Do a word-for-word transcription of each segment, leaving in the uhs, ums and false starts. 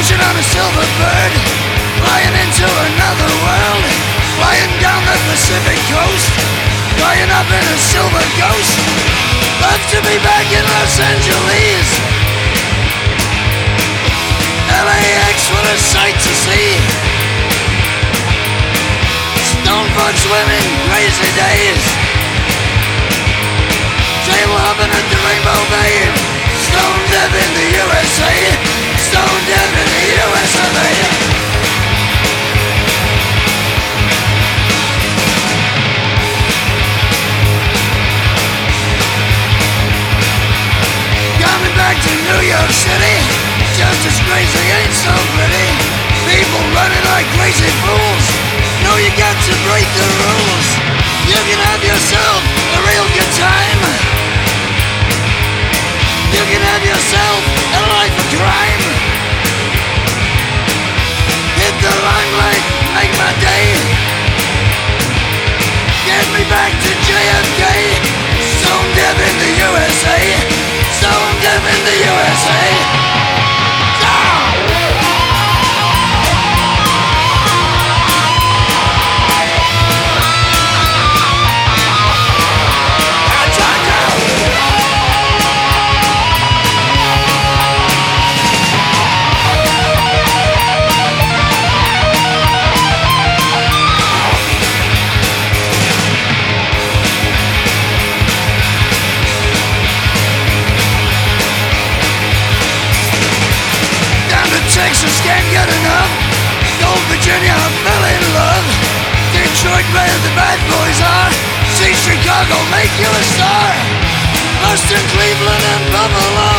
Motion on a silver bird, flying into another world, flying down the Pacific coast, flying up in a silver ghost. Love to be back in Los Angeles. L A X, what a sight to see. Stone front swimming, crazy days. Table hopping at the Rainbow Bay. Stone dead in the U S A. Stone dead in the U S of A. Coming back to New York City. Just as crazy ain't so pretty. People running like crazy fools. Know you got to break the rules. You can have yourself a real good time. You can have yourself a life of crime. Hit the limelight, make my day. Get me back to J F K. Stone dead in the U S A. Stone dead in the U S A. Texas can't get enough. Gold Virginia, I fell in love. Detroit, where the bad boys are. See Chicago, make you a star. Boston, Cleveland, and Buffalo.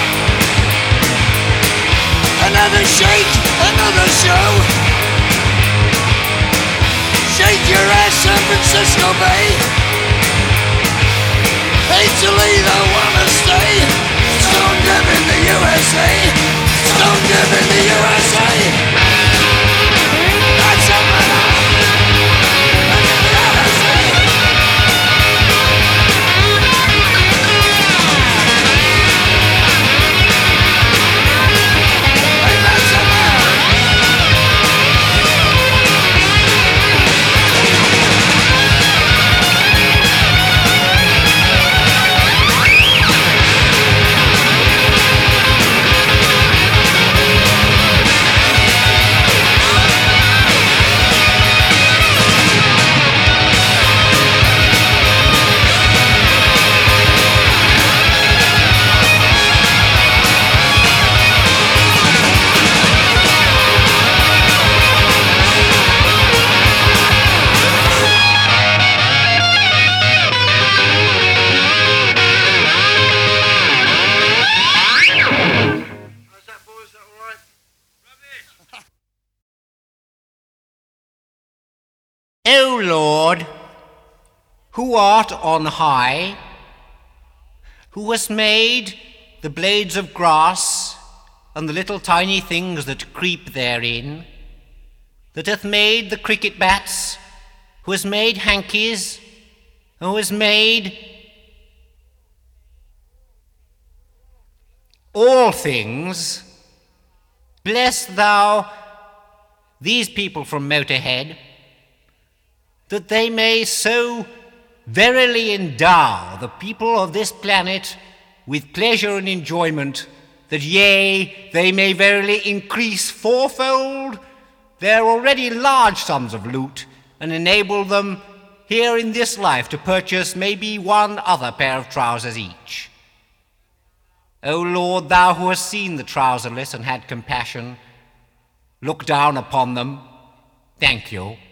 Another shake, another show. Shake your ass, San Francisco Bay. Hate to leave, I wanna stay. Stone dead in the U S A. Stone dead in the U S A. That's a man. O Lord, who art on high, who hast made the blades of grass and the little tiny things that creep therein, that hath made the cricket bats, who has made hankies, who has made all things, bless thou these people from Motorhead, that they may so verily endow the people of this planet with pleasure and enjoyment, that yea, they may verily increase fourfold their already large sums of loot, and enable them here in this life to purchase maybe one other pair of trousers each. O Lord, thou who hast seen the trouserless and had compassion, look down upon them. Thank you.